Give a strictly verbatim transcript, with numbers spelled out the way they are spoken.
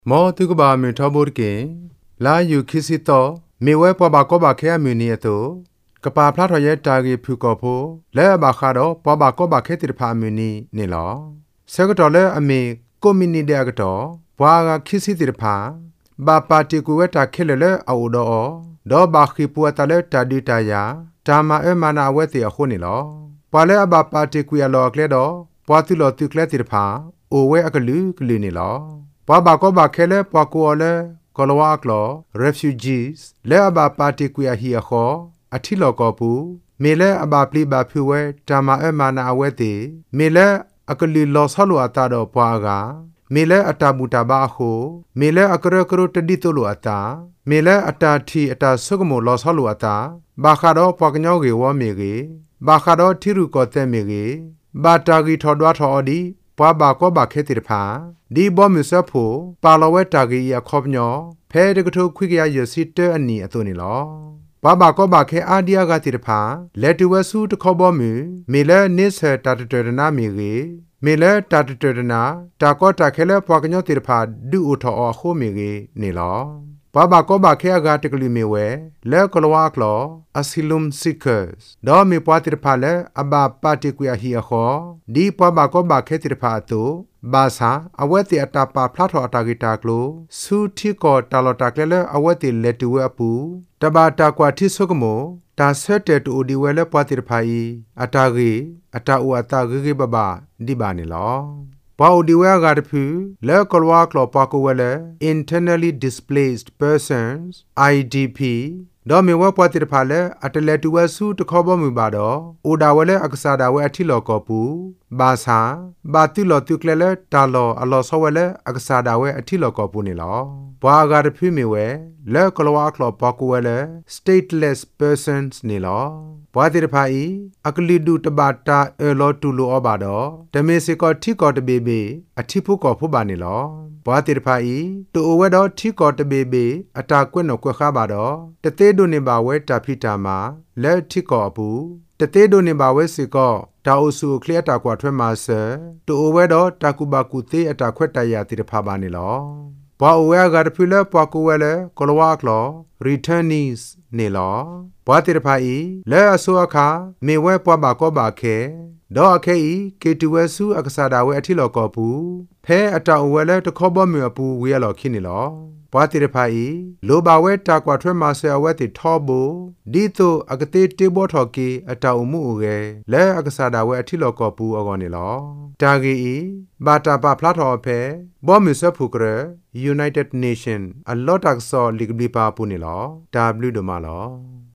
မောတုကဘာမီထဘောကေလာယူခီစီတောမေဝဲပဘာကောဘာခဲအမီနီယတိုကပါဖလာထရဲ့တာဂီဖူကောဖိုလဲဘာခါတော့ပဘာကောဘာခဲတိဖာမီနီနေလောဆကတော်လဲအမီကွန်မြူနီတဲ့ကတော့ဘွာကခီစီတိဖာဘာပါတီကူဝဲတာခဲလဲလဲအော်တော့ဒေါ်ဘာခီပူတလဲတာဒီတာယာတာမအမနာဝဲတီအခုနေလောပွာလဲအဘာပါတီကူရလောကလဲတော့ပွာတူလောတူကလဲတိဖာအိုဝဲအကလူကလူနေလောပွာဘာကောဘာခဲလဲပွာကိုလဲကလဝါကလော refugees လဲအဘာပါတီကွေဟီအခေါ်အထီလောကောပူမေလဲအဘာပလီဘာဖြူဝဲတာမအမနာအဝဲတီမေလဲအကလီလောဆလိုအတာတော့ပွာကမေလဲအတာမူတာဘာခုမေလဲအကရကရတဒီတိုလိုအတာမေလဲအတာထီအတာဆုကမိုလောဆလိုအတာဘာခါတော့ပွာကညောကေဝမေကေဘာခါတော့ထီရူကောတဲမေကေဘာတာဂီထော်ဒွားထော်ဒီပွာဘာကောဘာခဲတိဖာဒီဘောမီဆဖိုပါလဝဲတာဂီရခေါပညောဖဲတကထုခွိကရရစီတဲအနီအသွနေလောဘာဘာကောဘာခဲအာဒီယာကတိဖာလက်တူဝဆူတခေါဘောမီမေလဲနစ်ဆာတာတတရနာမီရီမေလဲတာတတရနာတာကောတာခဲလဲပွာကညောတိဖာဒူအိုထောအခိုမီရီနေလောဘာဘာကောဘာခဲအကတကလီမီဝဲလဲကလဝါကလော asylum seekers ဒေါ်မီပွာတိဖာလဲအဘာပါတီကွေဟီအခေါ်ဒီပွာဘာကောဘာခဲတိဖာတူဘာသာအဝဲတီအတာပါဖလာထော်အတာဂီတာကလိုစူတီကောတာလတာကလဲအဝဲတီလက်တူဝဲအပူတဘာတာကွာတိဆုကမောတာဆက်တဲ့တူဒီဝဲလဲပွာတိဖာဤအတာဂီအတာအူအတာဂီဂီဘဘာဒီဘာနေလောဘာအိုဒီဝဲကတဖူလဲကလဝါကလောပါကိုဝဲလဲ internally displaced persons I D P ဒေါ်မီဝဲပွားတိတဖာလဲအတလက်တူဝဲစုတခေါ်ဘောမူပါတော့အိုဒါဝဲလဲအကစားဒါဝဲအထီလောကောပူဘာသာဘာတူလောတူကလဲလဲတာလောအလောဆောဝဲလဲအကစားဒါဝဲအထီလောကောပူနေလောဘွာကတဖူမီဝဲလဲကလဝါကလောပါကိုဝဲလဲ stateless persons နေလောဘွာတိတဖာဤအကလီဒူတဘာတာအလောတူလောအဘာတော့ဓမေစီကောထီကောတဘေဘေအထီဖုကောဖုပါနေလောဘွာတိတဖာဤတူအဝဲတော့ထီကောတဘေဘေအတာကွက်နော်ကွက်ခါပါတော့တသေးဒုန်နေပါဝဲတာဖိတာမှာလက်ထီကောအပူတသေးဒုန်နေပါဝဲစီကောတာအိုဆူခလျက်တာကွာထွဲမှာဆဲတူအဝဲတော့တာကူပါကူသေးအတာခွက်တရတိတဖာပါနေလောဘွာအဝဲကတဖူလဲပွာကူဝဲလဲကလဝါကလော returnees နေလောဘွာတိတဖာဤလဲအစိုးအခါမေဝဲပွာဘာကောဘာခဲဒေါ်အခဲဤကေတူဝဲစုအကစားတာဝဲအထီလောကောပူဖဲအတောင်ဝဲလဲတခေါဘောမြေပူဝေရလောခိနေလောဘွာတိရဖာဤလိုပါဝဲတာကွာထွဲမှာဆဲဝဲတိထောဘူဒီတိုအကတိတေဘောထော်ကီအတောင်မှုဥရဲလဲအကစားတာဝဲအထီလောကောပူအော်နေလောတာဂီဤဘာတာပါဖလာထော်ဖဲဘောမီဆဖူကရ United Nation အလော့တက်ဆောလီဂဘလီပါပူနေလော W ဒမလော